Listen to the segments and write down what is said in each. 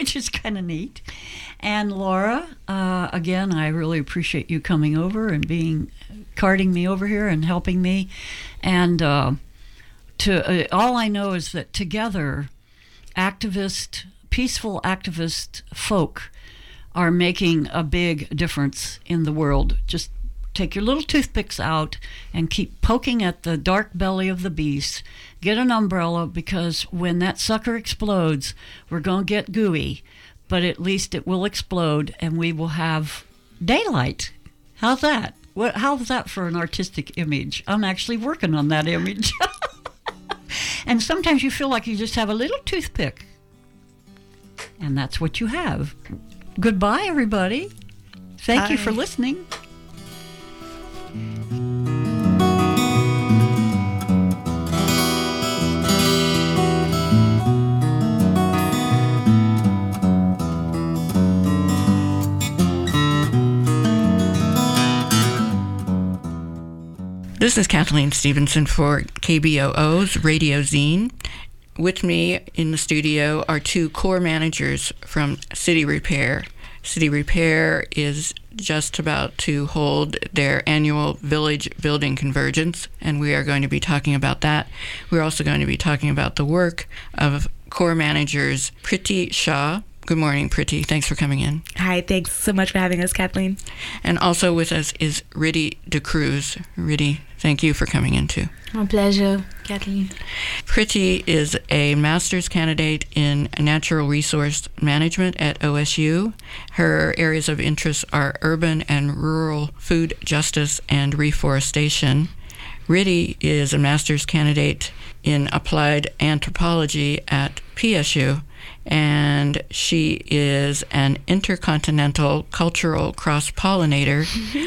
which is kind of neat. And Laura, again, I really appreciate you coming over and carting me over here and helping me. And all I know is that together, peaceful activist folk are making a big difference in the world. Just take your little toothpicks out and keep poking at the dark belly of the beast. Get an umbrella, because when that sucker explodes, we're going to get gooey, but at least it will explode and we will have daylight. How's that? How's that for an artistic image? I'm actually working on that image. And sometimes you feel like you just have a little toothpick, and that's what you have. Goodbye, everybody. Thank you for listening. This is Kathleen Stevenson for KBOO's Radio Zine. With me in the studio are two core managers from City Repair. City Repair is just about to hold their annual Village Building Convergence, and we are going to be talking about that. We're also going to be talking about the work of core managers Priti Shah. Good morning, Priti. Thanks for coming in. Hi, thanks so much for having us, Kathleen. And also with us is Riddhi DeCruz. Riddhi, thank you for coming in too. My pleasure, Kathleen. Priti is a master's candidate in natural resource management at OSU. Her areas of interest are urban and rural food justice and reforestation. Riddhi is a master's candidate in applied anthropology at PSU, and she is an intercontinental cultural cross-pollinator,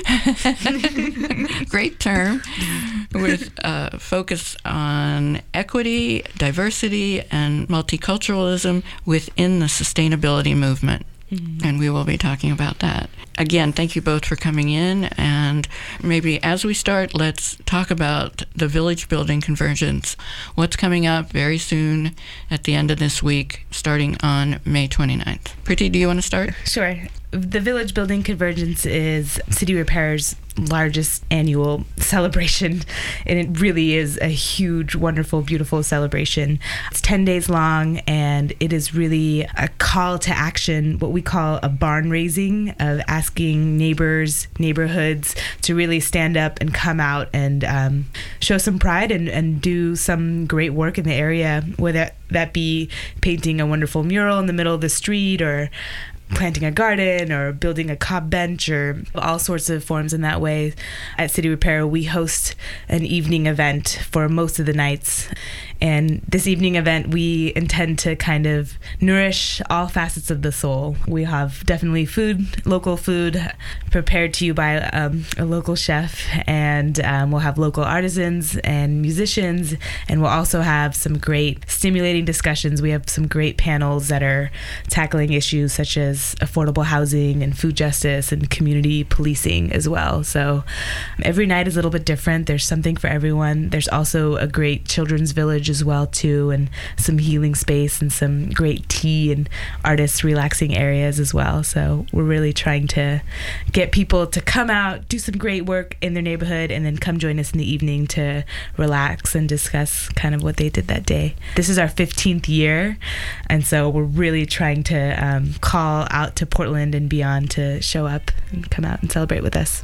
great term, with a focus on equity, diversity, and multiculturalism within the sustainability movement. And we will be talking about that. Again, thank you both for coming in. And maybe as we start, let's talk about the Village Building Convergence. What's coming up very soon at the end of this week, starting on May 29th. Priti, do you want to start? Sure. The Village Building Convergence is City Repair's largest annual celebration, and it really is a huge, wonderful, beautiful celebration. It's 10 days long, and it is really a call to action, what we call a barn raising, of asking neighbors, neighborhoods to really stand up and come out and show some pride and do some great work in the area, whether that be painting a wonderful mural in the middle of the street, or planting a garden, or building a cob bench, or all sorts of forms in that way. At City Repair, we host an evening event for most of the nights. And this evening event, we intend to kind of nourish all facets of the soul. We have definitely food, local food, prepared to you by a local chef, and we'll have local artisans and musicians, and we'll also have some great stimulating discussions. We have some great panels that are tackling issues such as affordable housing and food justice and community policing as well. So every night is a little bit different. There's something for everyone. There's also a great children's village as well too, and some healing space and some great tea and artists relaxing areas as well. So we're really trying to get people to come out, do some great work in their neighborhood, and then come join us in the evening to relax and discuss kind of what they did that day. This is our 15th year, and so we're really trying to call out to Portland and beyond to show up and come out and celebrate with us.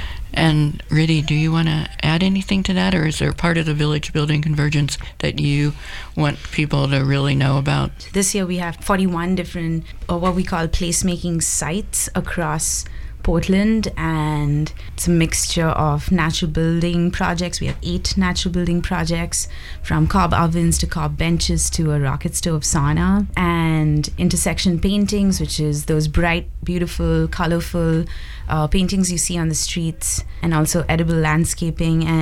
And Riddhi, do you want to add anything to that, or is there part of the Village Building Convergence that you want people to really know about? This year we have 41 different, or what we call placemaking sites across Portland, and it's a mixture of natural building projects. We have 8 natural building projects, from cob ovens to cob benches to a rocket stove sauna, and intersection paintings, which is those bright, beautiful, colorful paintings you see on the streets, and also edible landscaping. And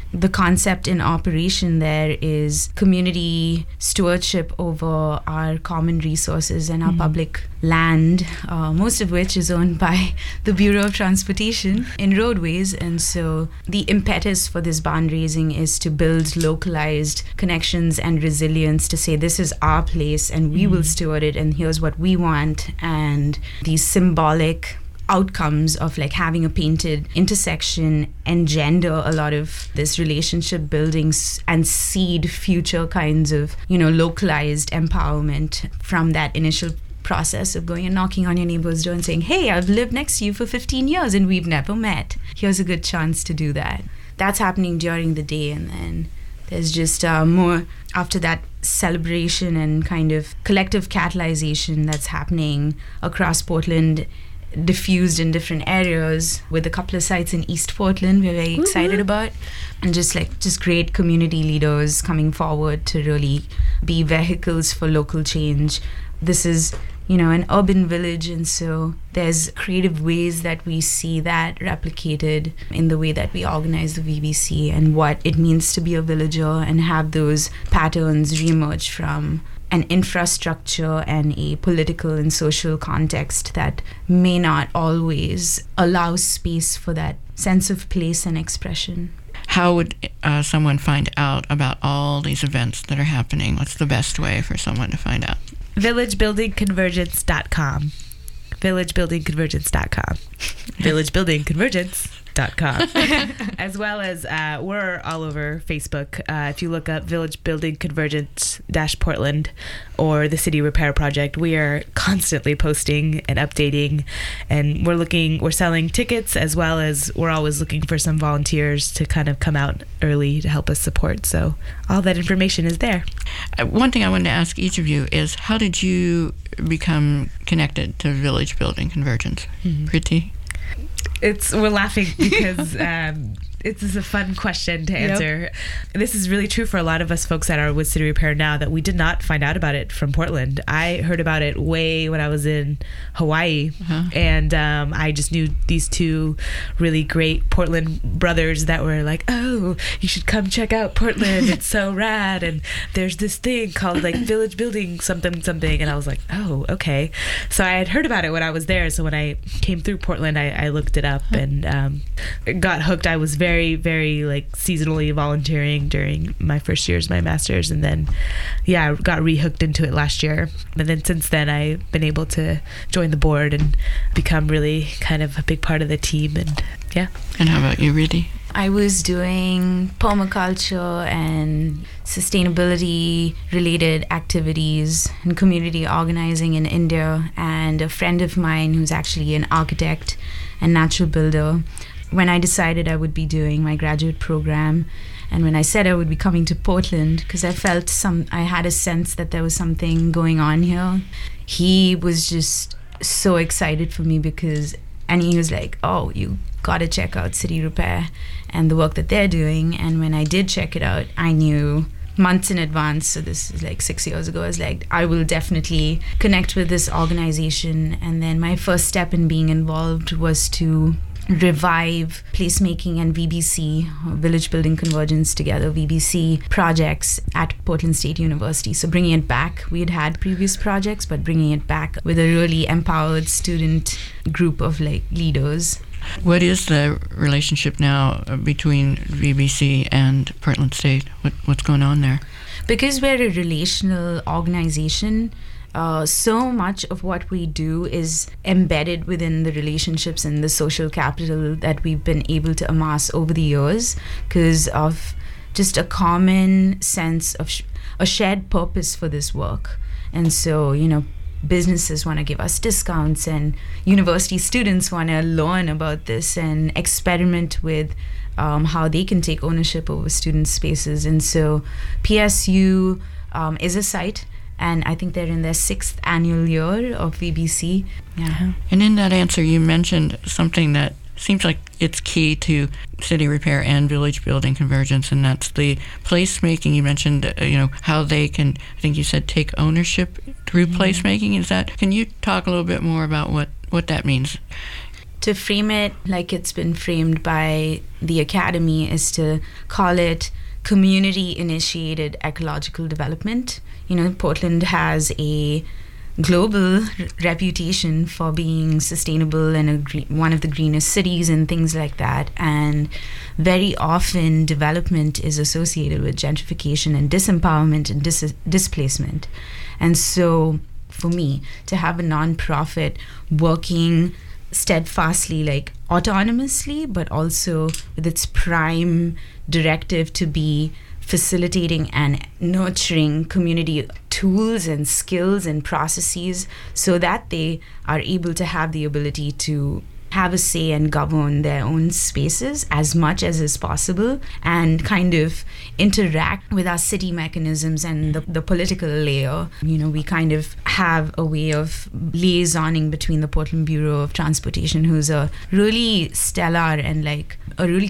the concept in operation there is community stewardship over our common resources and our public land, most of which is owned by the Bureau of Transportation in roadways. And so the impetus for this bond raising is to build localized connections and resilience to say this is our place and we will steward it and here's what we want. And these symbolic outcomes of like having a painted intersection engender a lot of this relationship buildings and seed future kinds of, localized empowerment from that initial process of going and knocking on your neighbor's door and saying, hey, I've lived next to you for 15 years and we've never met. Here's a good chance to do that. That's happening during the day, and then there's just more after that celebration and kind of collective catalyzation that's happening across Portland, diffused in different areas, with a couple of sites in East Portland we're very excited about, and just great community leaders coming forward to really be vehicles for local change. This is an urban village, and so there's creative ways that we see that replicated in the way that we organize the VBC and what it means to be a villager, and have those patterns reemerge from an infrastructure and a political and social context that may not always allow space for that sense of place and expression. How would someone find out about all these events that are happening? What's the best way for someone to find out? villagebuildingconvergence.com. villagebuildingconvergence.com. villagebuildingconvergence.com. As well as we're all over Facebook. If you look up Village Building Convergence Portland or the City Repair Project, we are constantly posting and updating, and we're selling tickets, as well as we're always looking for some volunteers to kind of come out early to help us support. So all that information is there. One thing I wanted to ask each of you is, how did you become connected to Village Building Convergence? Priti? We're laughing because it's a fun question to answer. Yep. This is really true for a lot of us folks that are with City Repair now, that we did not find out about it from Portland. I heard about it way when I was in Hawaii, and I just knew these two really great Portland brothers that were like, oh, you should come check out Portland. It's so rad. And there's this thing called like Village Building something. And I was like, oh, okay. So I had heard about it when I was there. So when I came through Portland, I looked it up and got hooked. I was very, very like seasonally volunteering during my first years, my master's, and then I got rehooked into it last year. And then since then I've been able to join the board and become really kind of a big part of the team. And And how about you, Riddhi? I was doing permaculture and sustainability related activities and community organizing in India, and a friend of mine who's actually an architect and natural builder, when I decided I would be doing my graduate program, and when I said I would be coming to Portland, because I had a sense that there was something going on here, he was just so excited for me and he was like, oh, you gotta check out City Repair and the work that they're doing. And when I did check it out, I knew months in advance, so this is like 6 years ago, I was like, I will definitely connect with this organization. And then my first step in being involved was to revive placemaking and VBC, Village Building Convergence Together, VBC projects at Portland State University. So bringing it back, we had previous projects, but bringing it back with a really empowered student group of like leaders. What is the relationship now between VBC and Portland State? What's going on there? Because we're a relational organization, so much of what we do is embedded within the relationships and the social capital that we've been able to amass over the years, because of just a common sense of a shared purpose for this work. And so, businesses want to give us discounts, and university students want to learn about this and experiment with how they can take ownership over student spaces. And so PSU is a site, and I think they're in their 6th annual year of VBC. Yeah. And in that answer, you mentioned something that seems like it's key to City Repair and Village Building Convergence, and that's the placemaking. You mentioned, how they can, I think you said, take ownership through placemaking. Can you talk a little bit more about what that means? to frame it like it's been framed by the academy is to call it community-initiated ecological development. Portland has a global reputation for being sustainable and one of the greenest cities and things like that. And very often development is associated with gentrification and disempowerment and displacement. And so for me, to have a nonprofit working steadfastly, like autonomously, but also with its prime directive to be facilitating and nurturing community tools and skills and processes so that they are able to have the ability to have a say and govern their own spaces as much as is possible, and kind of interact with our city mechanisms and the political layer. We kind of have a way of liaisoning between the Portland Bureau of Transportation, who's a really stellar and like a really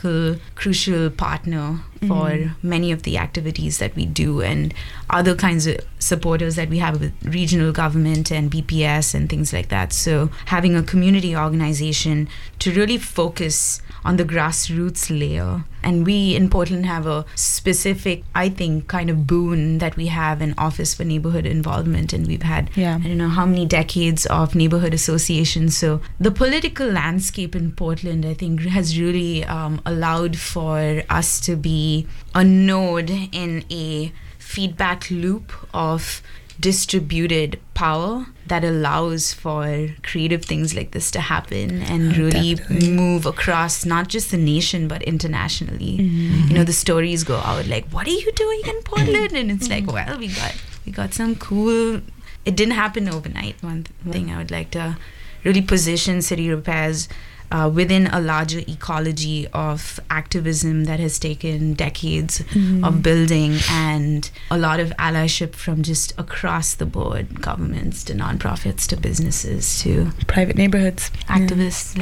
crucial partner for many of the activities that we do, and other kinds of supporters that we have with regional government and BPS and things like that. So having a community organization to really focus on the grassroots layer. And we in Portland have a specific, I think, kind of boon that we have an Office for Neighborhood Involvement, and we've had I don't know how many decades of neighborhood associations. So the political landscape in Portland, I think, has really allowed for us to be a node in a feedback loop of distributed power that allows for creative things like this to happen and really move across not just the nation but internationally. The stories go out like, what are you doing in Portland? And it's like, well, we got some cool. It didn't happen overnight. One thing I would like to really position City Repairs within a larger ecology of activism that has taken decades of building, and a lot of allyship from just across the board, governments to nonprofits to businesses to private neighborhoods, activists.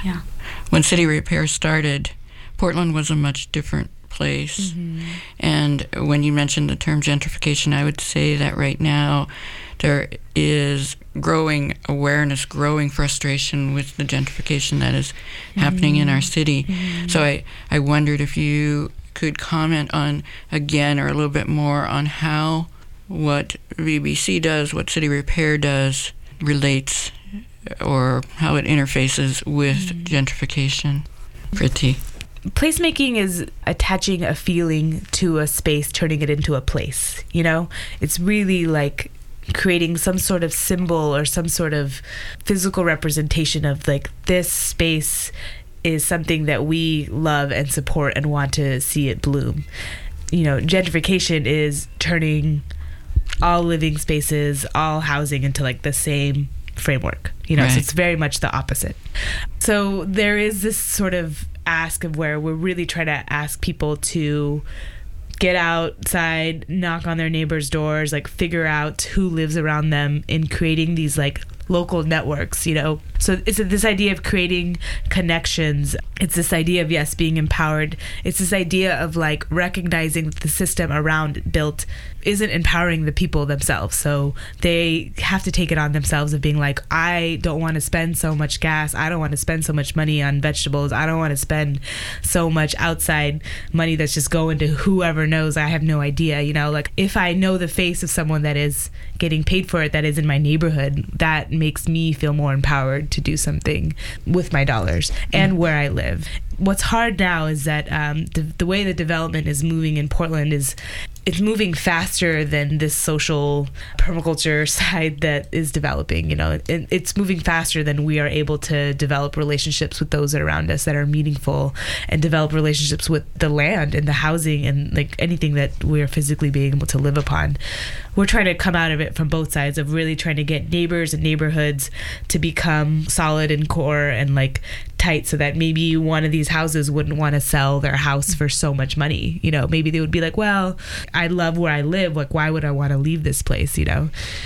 When City Repair started, Portland was a much different place. And when you mentioned the term gentrification, I would say that right now there is growing awareness, growing frustration with the gentrification that is happening in our city. So I wondered if you could comment on, again, or a little bit more on how what VBC does, what City Repair does, relates, or how it interfaces with gentrification. Priti. Placemaking is attaching a feeling to a space, turning it into a place. It's really like creating some sort of symbol or some sort of physical representation of like, this space is something that we love and support and want to see it bloom. Gentrification is turning all living spaces, all housing into like the same framework, so it's very much the opposite. So there is this sort of ask of where we're really trying to ask people to get outside, knock on their neighbors' doors, like figure out who lives around them in creating these like local networks, So it's this idea of creating connections. It's this idea of, yes, being empowered. It's this idea of like recognizing that the system around built isn't empowering the people themselves. So they have to take it on themselves of being like, I don't want to spend so much gas. I don't want to spend so much money on vegetables. I don't want to spend so much outside money that's just going to whoever knows. I have no idea, like if I know the face of someone that is getting paid for it, that is in my neighborhood, that makes me feel more empowered to do something with my dollars and where I live. What's hard now is that the way the development is moving in Portland is it's moving faster than this social permaculture side that is developing. It's moving faster than we are able to develop relationships with those that are around us that are meaningful, and develop relationships with the land and the housing and like anything that we are physically being able to live upon. We're trying to come out of it from both sides of really trying to get neighbors and neighborhoods to become solid and core and like tight, so that maybe one of these houses wouldn't want to sell their house for so much money. Maybe they would be like, well, I love where I live. Like, why would I want to leave this place?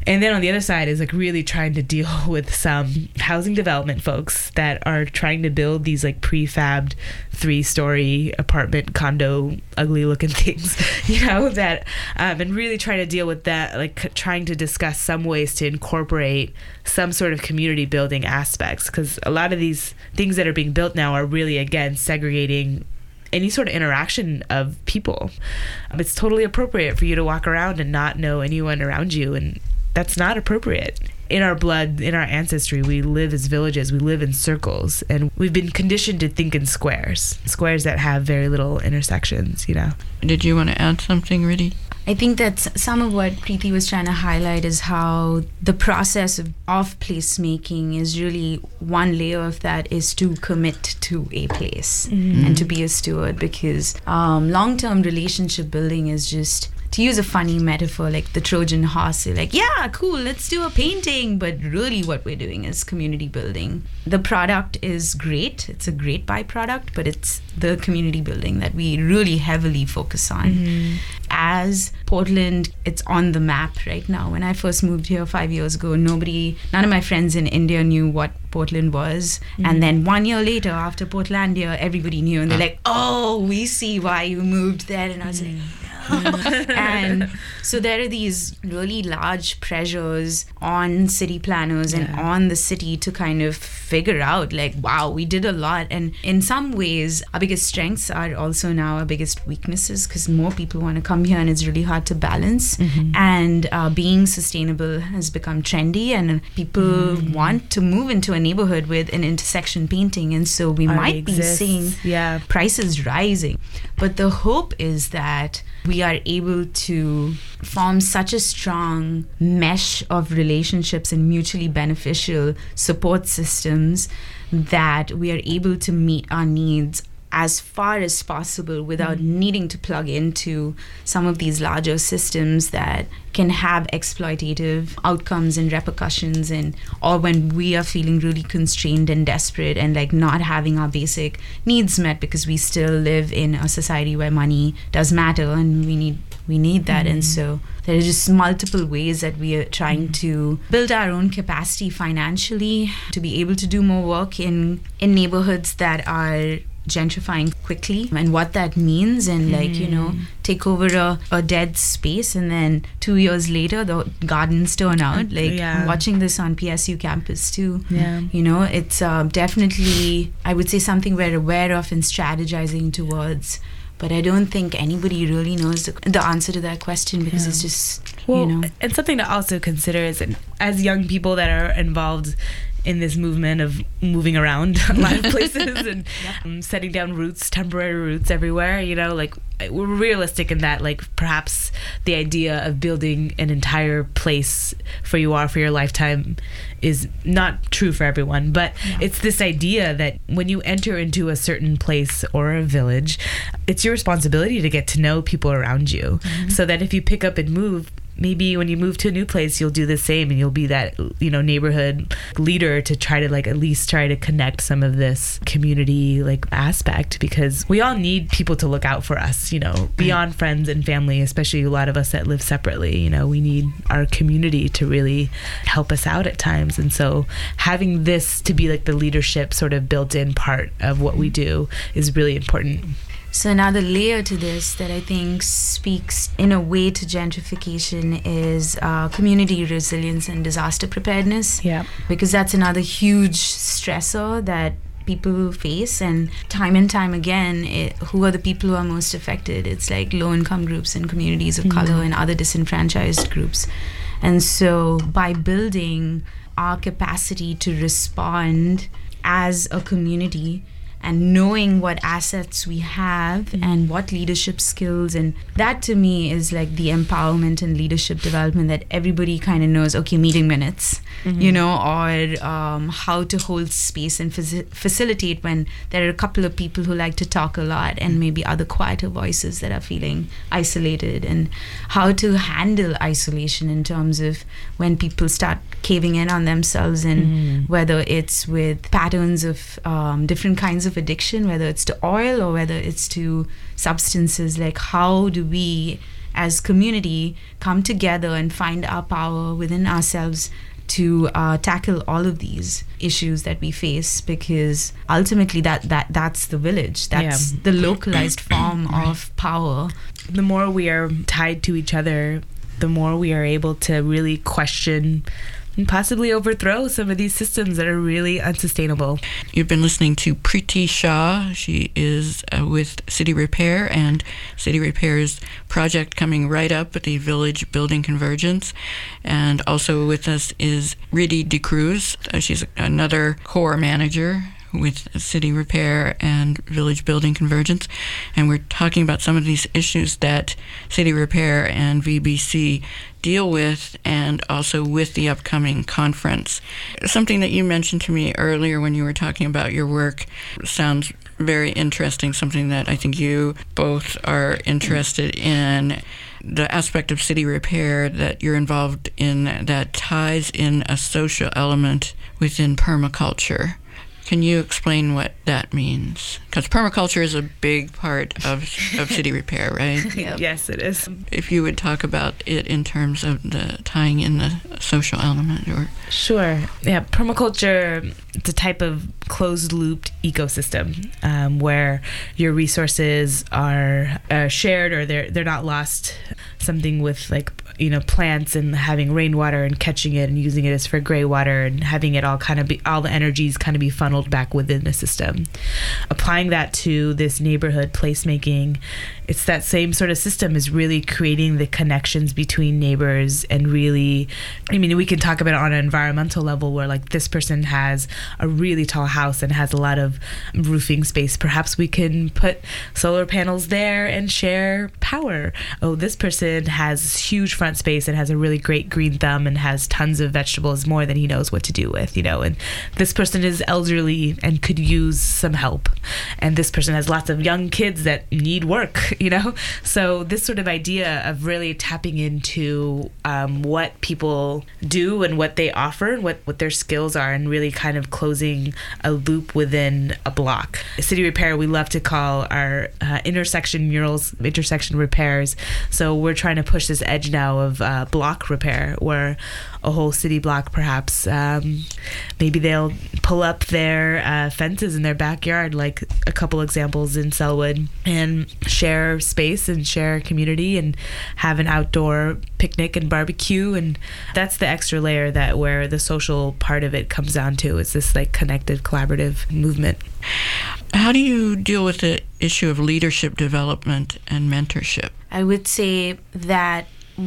And then on the other side is like really trying to deal with some housing development folks that are trying to build these like prefabbed 3-story apartment condo ugly looking things, you know, that and really trying to deal with that, like trying to discuss some ways to incorporate some sort of community building aspects, because a lot of these things that are being built now are really, again, segregating any sort of interaction of people. It's totally appropriate for you to walk around and not know anyone around you, and that's not appropriate. In our blood, in our ancestry, we live as villages, we live in circles, and we've been conditioned to think in squares that have very little intersections, you know. Did you want to add something, Riddhi? I think that some of what Preeti was trying to highlight is how the process of placemaking is really one layer of that is to commit to a place and to be a steward, because long-term relationship building is just, to use a funny metaphor, like the Trojan horse, like, yeah, cool, let's do a painting. But really what we're doing is community building. The product is great. It's a great byproduct, but it's the community building that we really heavily focus on. As Portland, it's on the map right now. When I first moved here 5 years ago, none of my friends in India knew what Portland was. And then 1 year later, after Portlandia, everybody knew. And they're like, oh, we see why you moved there. And I was like, and so there are these really large pressures on city planners and on the city to kind of figure out, like, wow, we did a lot. And in some ways, our biggest strengths are also now our biggest weaknesses, because more people want to come here and it's really hard to balance. And being sustainable has become trendy, and people want to move into a neighborhood with an intersection painting. And so we might be seeing prices rising. But the hope is that we are able to form such a strong mesh of relationships and mutually beneficial support systems that we are able to meet our needs as far as possible without needing to plug into some of these larger systems that can have exploitative outcomes and repercussions, and or when we are feeling really constrained and desperate and like not having our basic needs met, because we still live in a society where money does matter and we need that. And so there are just multiple ways that we are trying to build our own capacity financially to be able to do more work in neighborhoods that are gentrifying quickly, and what that means, and like, you know, take over a dead space and then 2 years later the gardens turn out like I'm watching this on PSU campus too. You know, it's definitely, I would say, something we're aware of and strategizing towards, but I don't think anybody really knows the answer to that question, because it's just, you know. And something to also consider is that as young people that are involved in this movement of moving around a lot of places and setting down roots, temporary roots everywhere, you know, like, we're realistic in that, like, perhaps the idea of building an entire place for your lifetime is not true for everyone, but it's this idea that when you enter into a certain place or a village, it's your responsibility to get to know people around you, so that if you pick up and move, maybe when you move to a new place, you'll do the same, and you'll be that, you know, neighborhood leader to try to, like, at least try to connect some of this community, like, aspect, because we all need people to look out for us, you know, beyond friends and family, especially a lot of us that live separately. You know, we need our community to really help us out at times. And so having this to be like the leadership sort of built-in part of what we do is really important. So another layer to this that I think speaks in a way to gentrification is community resilience and disaster preparedness. Because that's another huge stressor that people face, and time again, who are the people who are most affected? It's like low-income groups and communities of color and other disenfranchised groups. And so by building our capacity to respond as a community and knowing what assets we have and what leadership skills, and that to me is like the empowerment and leadership development that everybody kind of knows, okay, meeting minutes, you know, or how to hold space and facilitate when there are a couple of people who like to talk a lot and maybe other quieter voices that are feeling isolated, and how to handle isolation in terms of when people start caving in on themselves, and whether it's with patterns of different kinds of addiction, whether it's to oil or whether it's to substances, like how do we as community come together and find our power within ourselves to tackle all of these issues that we face, because ultimately that's the village. That's the localized form of power. The more we are tied to each other, the more we are able to really question and possibly overthrow some of these systems that are really unsustainable. You've been listening to Preeti Shah. She is with City Repair, and City Repair's project coming right up at the Village Building Convergence. And also with us is Riddhi DeCruz. She's another core manager with City Repair and Village Building Convergence, and we're talking about some of these issues that City Repair and VBC deal with, and also with the upcoming conference. Something that you mentioned to me earlier when you were talking about your work sounds very interesting, something that I think you both are interested in. The aspect of City Repair that you're involved in that ties in a social element within permaculture. Can you explain what that means? Because permaculture is a big part of City Repair, right? Yep. Yes, it is. If you would talk about it in terms of the tying in the social element, or Sure. Yeah, permaculture, it's a type of closed-looped ecosystem where your resources are shared, or they're not lost. Something with plants and having rainwater and catching it and using it as for gray water and having it all the energies kind of be funneled back within the system. Applying that to this neighborhood placemaking, it's that same sort of system, is really creating the connections between neighbors. And really, we can talk about it on an environmental level where this person has a really tall house and has a lot of roofing space. Perhaps we can put solar panels there and share power. Oh, this person has huge front space and has a really great green thumb and has tons of vegetables, more than he knows what to do with, and this person is elderly and could use some help, and this person has lots of young kids that need work, so this sort of idea of really tapping into what people do and what they offer and what their skills are, and really kind of closing a loop within a block. City Repair, we love to call our intersection murals intersection repairs. So we're trying to push this edge now of block repair, where a whole city block, perhaps maybe they'll pull up their fences in their backyard, like a couple examples in Selwood, and share space and share community and have an outdoor picnic and barbecue. And that's the extra layer where the social part of it comes down to. It's this connected, collaborative movement. How do you deal with the issue of leadership development and mentorship? I would say that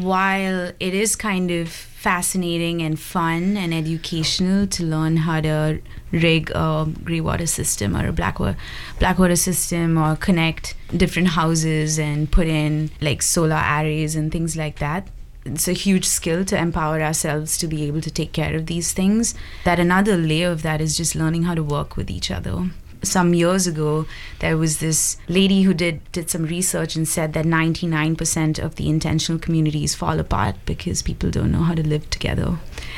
while it is kind of fascinating and fun and educational to learn how to rig a grey water system or a black water system, or connect different houses and put in solar arrays and things like that, it's a huge skill to empower ourselves to be able to take care of these things. That another layer of that is just learning how to work with each other. Some years ago, there was this lady who did some research and said that 99% of the intentional communities fall apart because people don't know how to live together.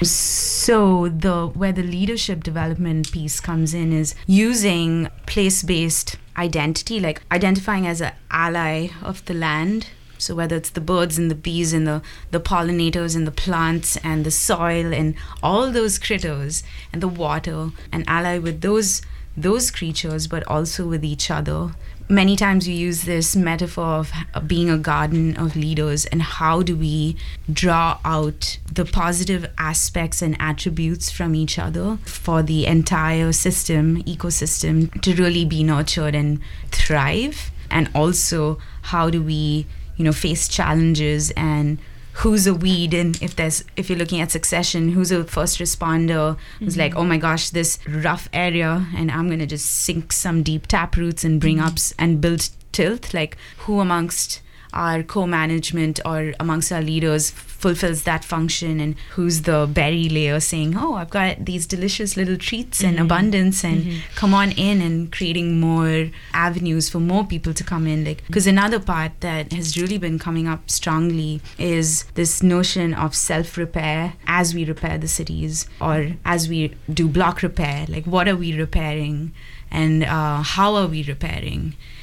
So where the leadership development piece comes in is using place-based identity, identifying as an ally of the land. So whether it's the birds and the bees and the pollinators and the plants and the soil and all those critters and the water, an ally with those creatures, but also with each other. Many times we use this metaphor of being a garden of leaders, and how do we draw out the positive aspects and attributes from each other for the entire ecosystem to really be nurtured and thrive. And also, how do we face challenges, and who's a weed, and if you're looking at Succession, who's a first responder who's oh my gosh, this rough area, and I'm gonna just sink some deep tap roots and bring up and build tilth. Who amongst our co-management or amongst our leaders fulfills that function, and who's the berry layer saying, oh, I've got these delicious little treats and abundance, and come on in, and creating more avenues for more people to come in. Because another part that has really been coming up strongly is this notion of self-repair as we repair the cities, or as we do block repair. What are we repairing, and how are we repairing?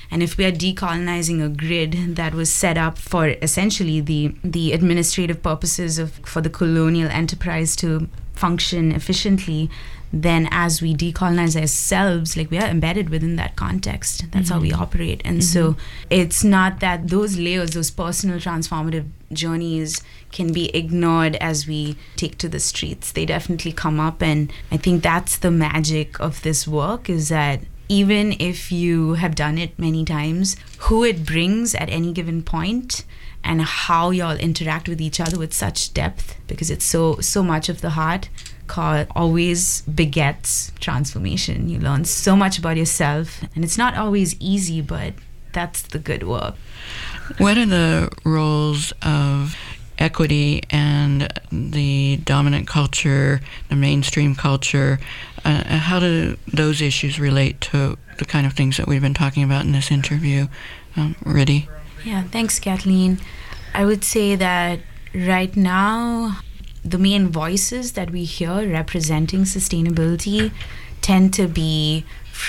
And if we are decolonizing a grid that was set up for essentially the administrative purposes for the colonial enterprise to function efficiently, then as we decolonize ourselves, like we are embedded within that context. That's how we operate. And so it's not that those layers, those personal transformative journeys can be ignored as we take to the streets. They definitely come up. And I think that's the magic of this work, is that even if you have done it many times, who it brings at any given point and how y'all interact with each other with such depth, because it's so much of the heart, always begets transformation. You learn so much about yourself, and it's not always easy, but that's the good work. What are the roles of equity and the dominant culture, the mainstream culture? How do those issues relate to the kind of things that we've been talking about in this interview? Riddhi? Yeah, thanks, Kathleen. I would say that right now, the main voices that we hear representing sustainability tend to be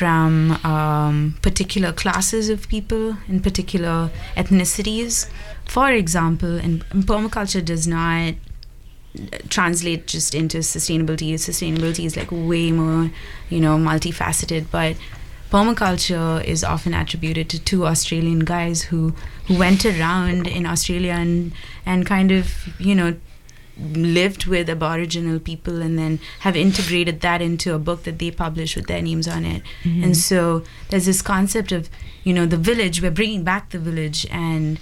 from particular classes of people in particular ethnicities. For example, and permaculture does not translate just into sustainability. Sustainability is like way more, multifaceted, but permaculture is often attributed to two Australian guys who went around in Australia and kind of, lived with Aboriginal people and then have integrated that into a book that they published with their names on it. And so there's this concept of, the village, we're bringing back the village, and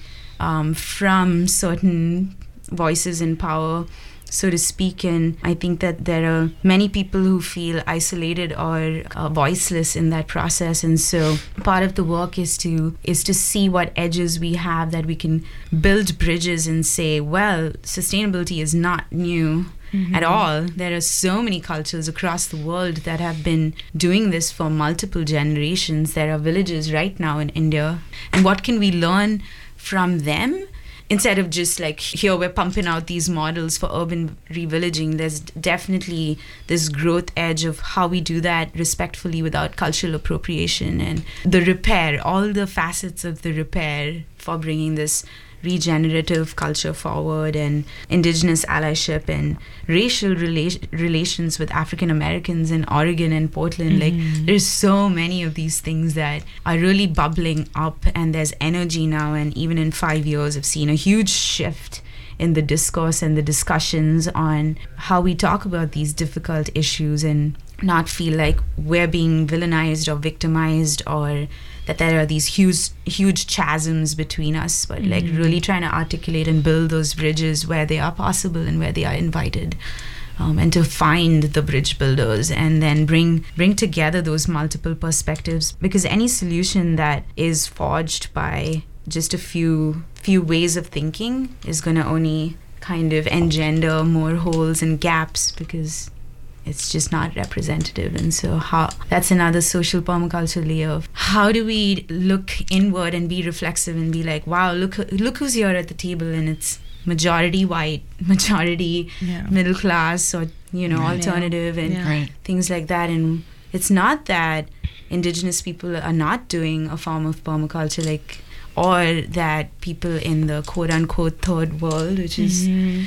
from certain voices in power, so to speak. And I think that there are many people who feel isolated or voiceless in that process. And so part of the work is to see what edges we have, that we can build bridges and say, well, sustainability is not new at all. There are so many cultures across the world that have been doing this for multiple generations. There are villages right now in India. And what can we learn from them? Instead of just like, here we're pumping out these models for urban revillaging, there's definitely this growth edge of how we do that respectfully without cultural appropriation, and the repair, all the facets of the repair for bringing this regenerative culture forward, and indigenous allyship and racial relations with African Americans in Oregon and Portland. Like, there's so many of these things that are really bubbling up, and there's energy now. And even in 5 years, I've seen a huge shift in the discourse and the discussions on how we talk about these difficult issues, and not feel like we're being villainized or victimized, or that there are these huge chasms between us, but like really trying to articulate and build those bridges where they are possible and where they are invited, and to find the bridge builders and then bring together those multiple perspectives, because any solution that is forged by just a few ways of thinking is going to only kind of engender more holes and gaps, because it's just not representative. And so that's another social permaculture layer of how do we look inward and be reflexive and be like, wow, look who's here at the table, and it's majority white, majority middle class, or alternative, and things like that. And it's not that indigenous people are not doing a form of permaculture, like, or that people in the quote-unquote third world, which is,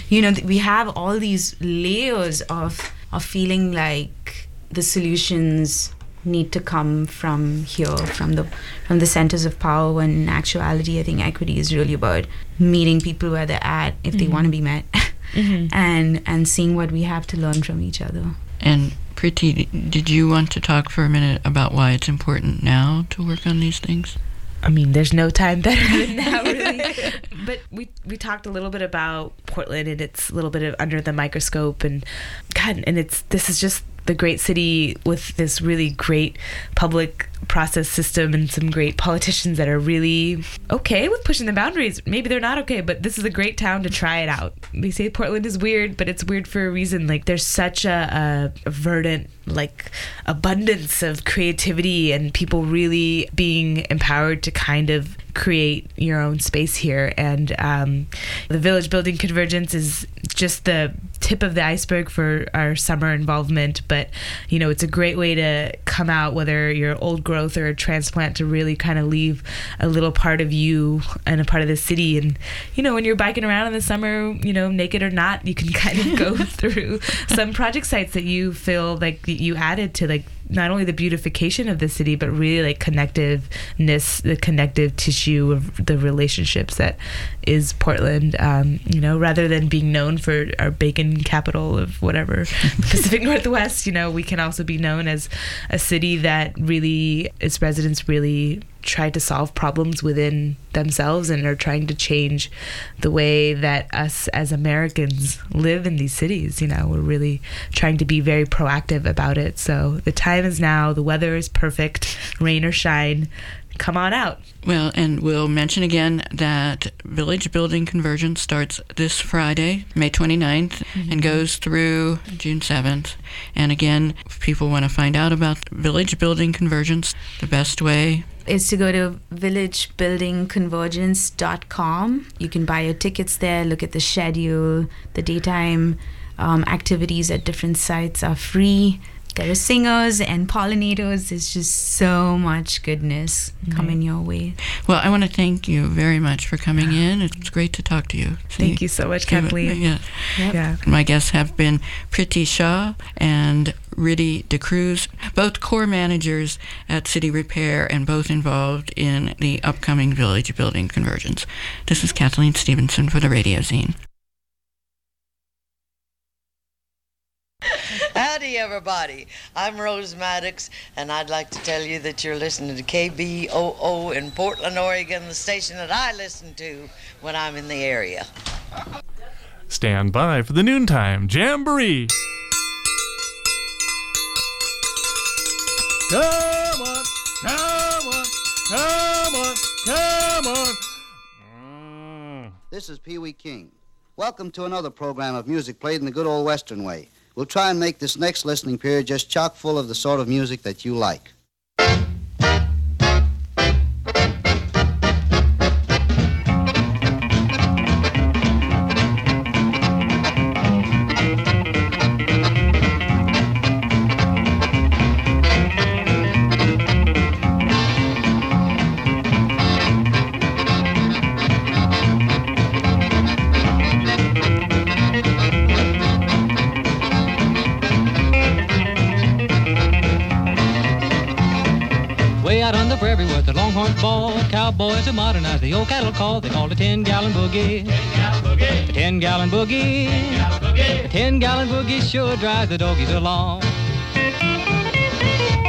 we have all these layers of feeling like the solutions need to come from here, from the centers of power, when in actuality, I think equity is really about meeting people where they're at, if they want to be met, and seeing what we have to learn from each other. And Priti, did you want to talk for a minute about why it's important now to work on these things? I mean, there's no time better than now, really. But we talked a little bit about Portland, and it's a little bit of under the microscope, and God, and this is just the great city with this really great public process system and some great politicians that are really okay with pushing the boundaries. Maybe they're not okay, but this is a great town to try it out. They say Portland is weird, but it's weird for a reason. Like, there's such a verdant, like, abundance of creativity and people really being empowered to kind of create your own space here. And the Village Building Convergence is just the tip of the iceberg for our summer involvement, but it's a great way to come out, whether you're old growth or a transplant, to really kind of leave a little part of you and a part of the city. And, you know, when you're biking around in the summer, you know, naked or not, you can kind of go through some project sites that you feel like you added to, like, not only the beautification of the city, but really like connectiveness, the connective tissue of the relationships that is Portland. You know, rather than being known for our bacon capital of whatever, Pacific Northwest, you know, we can also be known as a city that really, its residents really try to solve problems within themselves and are trying to change the way that us as Americans live in these cities. You know, we're really trying to be very proactive about it. So the time is now. The weather is perfect, rain or shine. Come on out. Well, and we'll mention again that Village Building Convergence starts this Friday, May 29th, and goes through June 7th. And again, if people want to find out about Village Building Convergence, the best way is to go to villagebuildingconvergence.com. You can buy your tickets there, look at the schedule. The daytime activities at different sites are free. There are singers and pollinators. There's just so much goodness coming your way. Well, I want to thank you very much for coming in. It's great to talk to you. Thank you so much, Kathleen. Yeah. Yep. Yeah. My guests have been Priti Shah and Riddhi DeCruz, both core managers at City Repair and both involved in the upcoming Village Building Convergence. This is Kathleen Stevenson for the Radio Zine. Howdy, everybody. I'm Rose Maddox, and I'd like to tell you that you're listening to KBOO in Portland, Oregon, the station that I listen to when I'm in the area. Stand by for the noontime jamboree. Come on, come on, come on, come on. This is Pee Wee King. Welcome to another program of music played in the good old Western way. We'll try and make this next listening period just chock full of the sort of music that you like. Cowboys who modernize the old cattle call. They call it 10-gallon boogie. 10-gallon boogie. 10-gallon boogie. The 10-gallon boogie sure drives the doggies along.